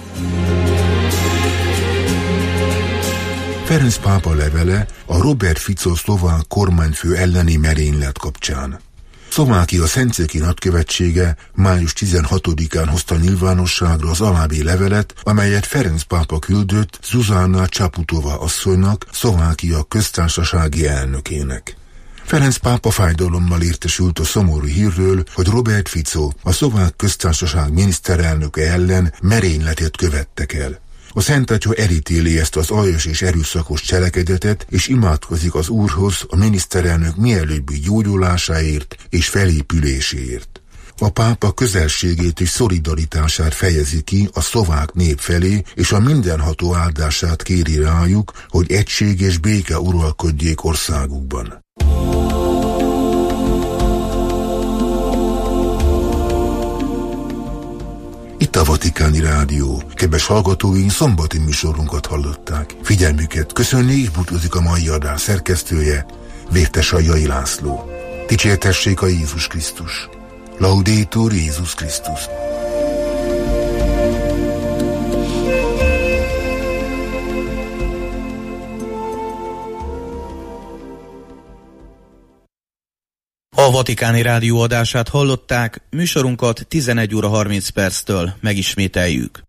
Ferenc pápa levele a Robert Fico szlovák kormányfő elleni merénylet kapcsán. Szlovákia Szentszéki nagykövetsége május tizenhatodikán hozta nyilvánosságra az alábbi levelet, amelyet Ferenc pápa küldött Zuzana Csaputova asszonynak, Szlovákia köztársasági elnökének. Ferenc pápa fájdalommal értesült a szomorú hírről, hogy Robert Fico, a szlovák köztársaság miniszterelnöke ellen merényletet követtek el. A Szent Atya elítéli ezt az aljas és erőszakos cselekedetet, és imádkozik az Úrhoz a miniszterelnök mielőbbi gyógyulásáért és felépüléséért. A pápa közelségét és szolidaritását fejezi ki a szlovák nép felé, és a mindenható áldását kéri rájuk, hogy egység és béke uralkodjék országukban. a Vatikáni Rádió. Kedves hallgatóink, szombati műsorunkat hallották. Figyelmüket köszönni és búcsúzik a mai adás szerkesztője, Vértes Aljai László. Dicsértessék a Jézus Krisztus. Laudetur Jézus Krisztus. A Vatikáni Rádió adását hallották, műsorunkat tizenegy óra harminc perctől megismételjük.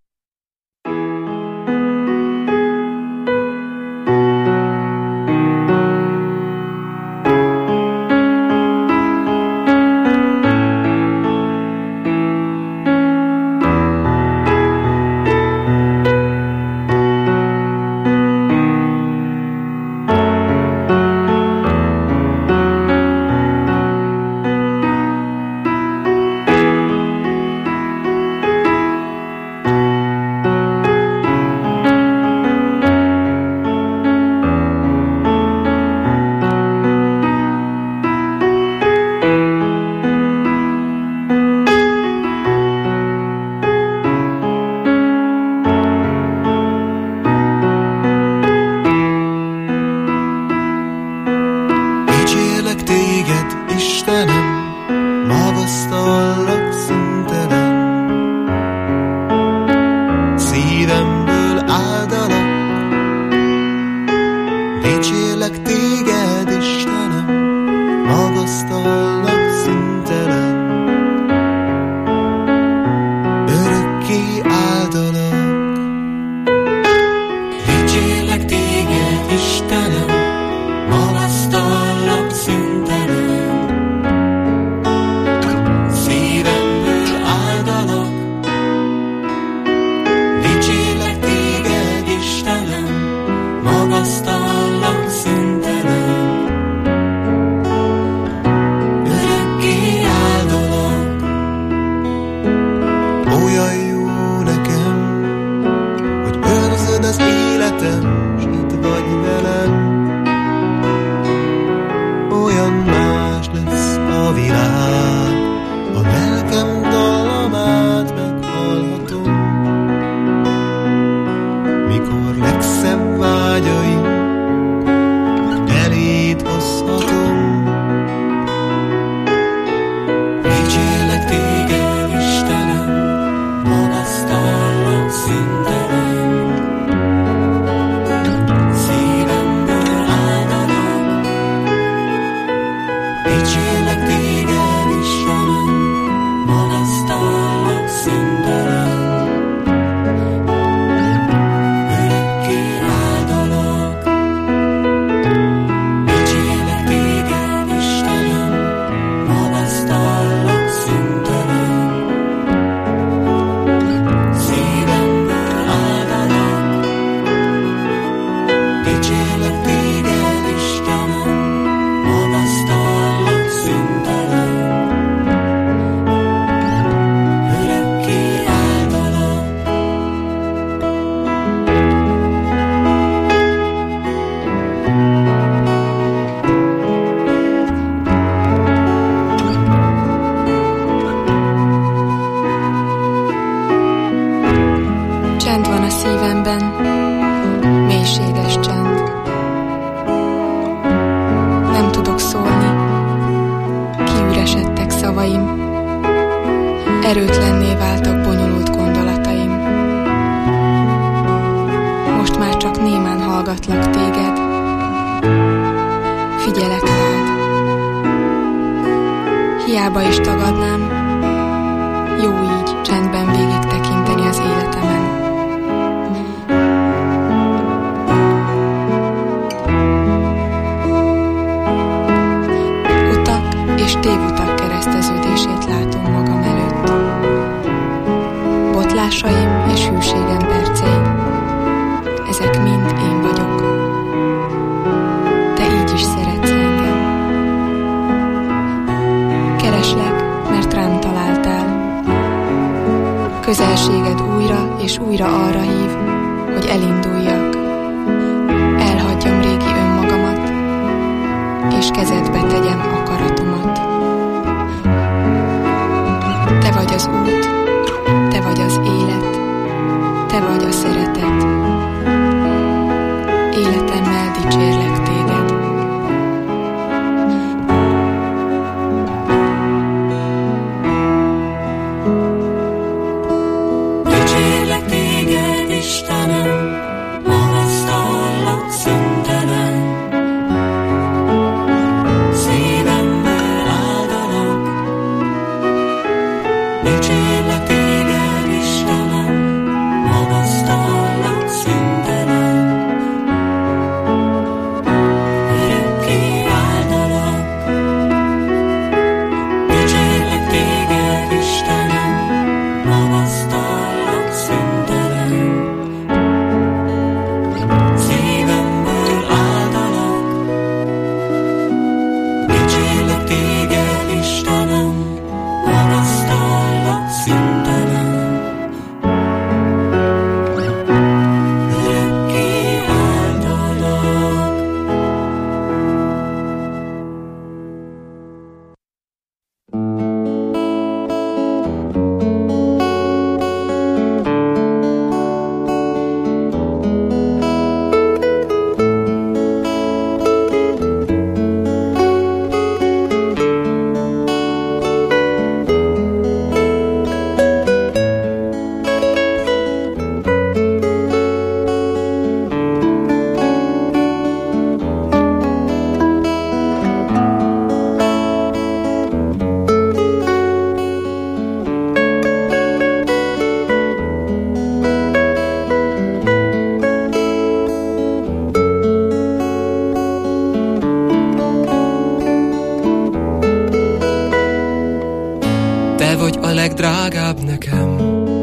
Erőtlenné váltak bonyolult gondolataim. Most már csak némán hallgatlak téged. Figyelek rád. Hiába is tagadnám, jó így csendben végig tekinteni az életemen. Utak és tévutak kereszteződését látom magam előtt. Botlásaim és hűségem percei, ezek mind én vagyok. Te így is szeretsz engem. Kereslek, mert rám találtál. Közelséged újra és újra arra hív, hogy elinduljak. Elhagyjam régi önmagamat, és kezedbe tegyem akaratomat. Te vagy az út, te vagy az élet. Dicsérlek téged, Istenem, magasztallak szüntelen, örökké áldalak. Dicsérlek téged, Istenem, magasztallak szüntelen, szívemből áldalak. Dicsérlek téged, Istenem, magasztallak szüntelen, örökké áldalak. Te vagy a legdrágább nekem,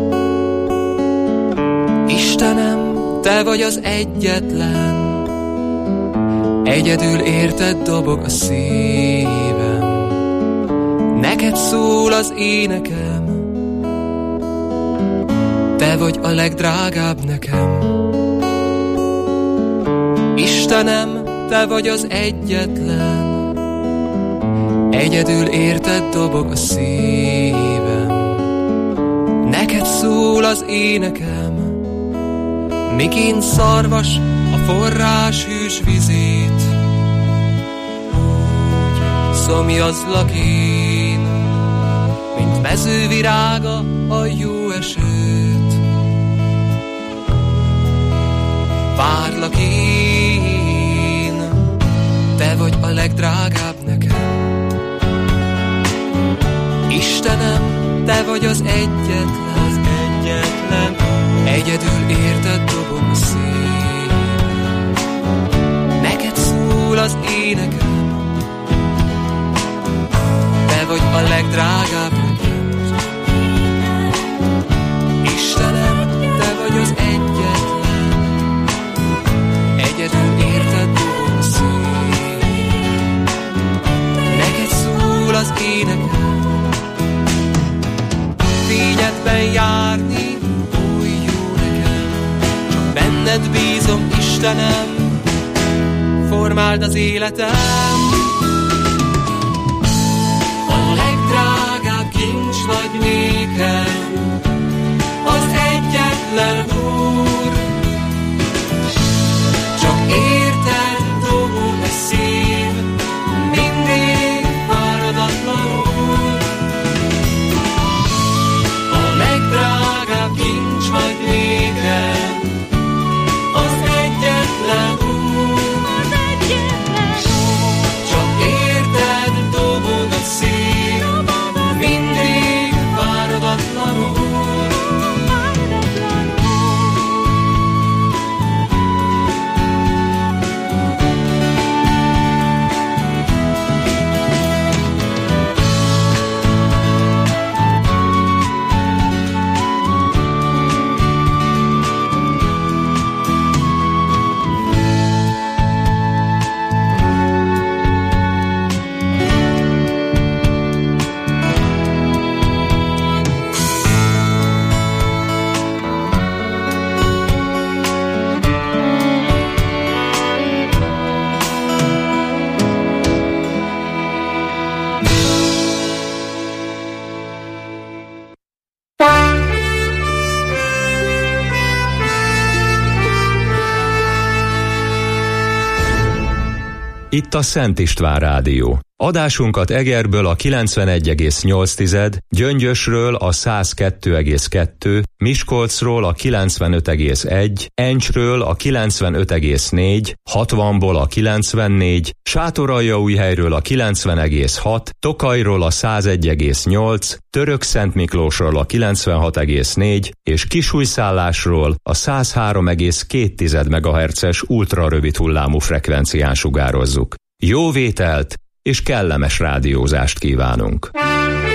Istenem, te vagy az egyetlen, egyedül érted dobog a szívem, neked szól az énekem. Te vagy a legdrágább nekem, Istenem, te vagy az egyetlen, egyedül érted dobog a szívem, neked szól az énekem. Miként szarvas a forrás hűs vizét, úgy szomjazlak én, mint mezővirága a jó esőt. Várlak én, te vagy a legdrágább nekem, Istenem, te vagy az egyetlen, az egyetlen, egyedül érted dobog a szívem, neked szól az énekem. Te vagy a legdrágább nekem, Istenem, te vagy az egyetlen, egyedül érted dobog a szívem, neked szól az énekem. Fényedben járni oly jó nekem, csak benned bízom, Istenem, formáld az életem. A legdrágább kincs vagy nékem, az egyetlen Úr, csak érted dobog a szív, mindig fáradatlanul. Legdrágább kincs vagy nékem, az egyetlen Úr, az egyetlen Úr, csak érted dobog a szív, mindig fáradatlanul. Itt a Szent István Rádió. Adásunkat Egerből a kilencvenegy egész nyolc, Gyöngyösről a száz kettő egész kettő, Miskolcról a kilencvenöt egész egy, Encsről a kilencvenöt egész négy, hatvanból a kilencvennégy, Sátoraljaújhelyről a kilencven egész hat, Tokajról a száz egy egész nyolc, Törökszentmiklósról a kilencvenhat egész négy és Kisújszállásról a száz három egész két megahertzes ultrarövid hullámú frekvencián sugározzuk. Jó vételt és kellemes rádiózást kívánunk!